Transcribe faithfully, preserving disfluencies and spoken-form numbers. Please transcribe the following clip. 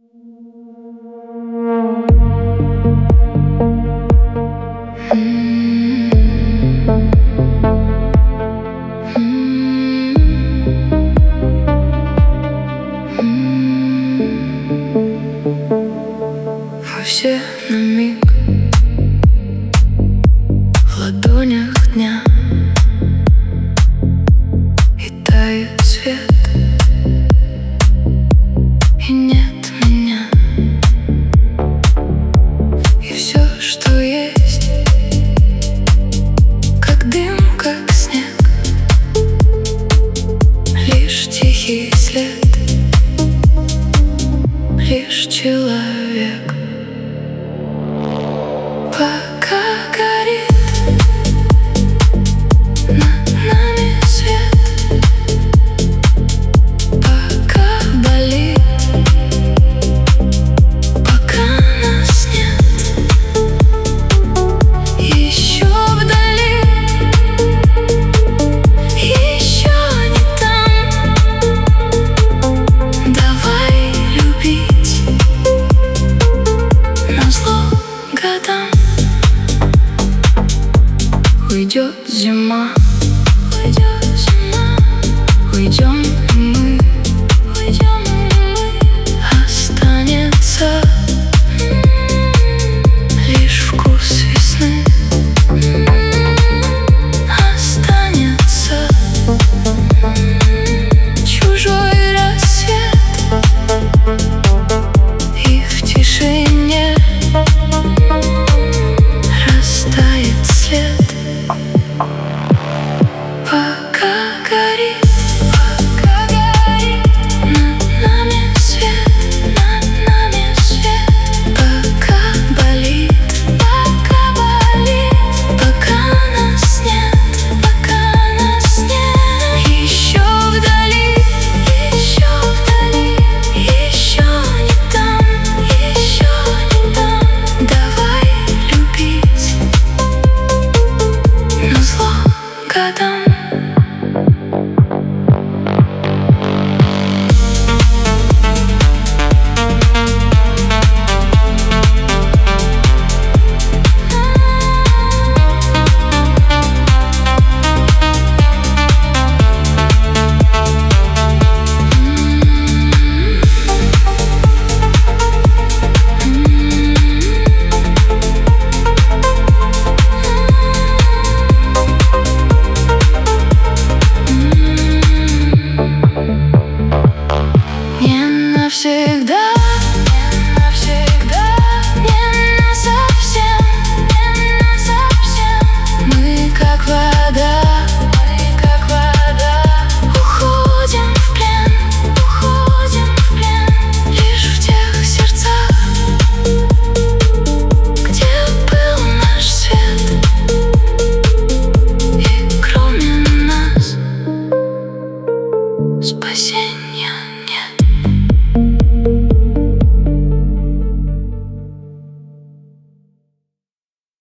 Мы все на миг в ладонях дня, и тает свет, и нет меня. И все, что есть, как дым, как снег, лишь тихий след, лишь человек. Пока горит над нами свет, пока болит, пока нас нет, еще вдали, еще не там. Давай любить назло годам. Уйдет зима, уйдет зима, уйдем и мы, уйдем и мы. Останется лишь вкус весны, останется чужой рассвет, и в тишине растает след. Пока горит, пока горит над нами свет, над нами свет, пока болит, пока болит, пока нас нет, пока нас нет, еще вдали, еще вдали, еще не там, еще не там. Давай любить назло годам. Навсегда, не навсегда, не насовсем, не насовсем. Мы как вода, мы как вода, уходим в плен, уходим в плен, лишь в тех сердцах, где был наш свет, и кроме нас спасения.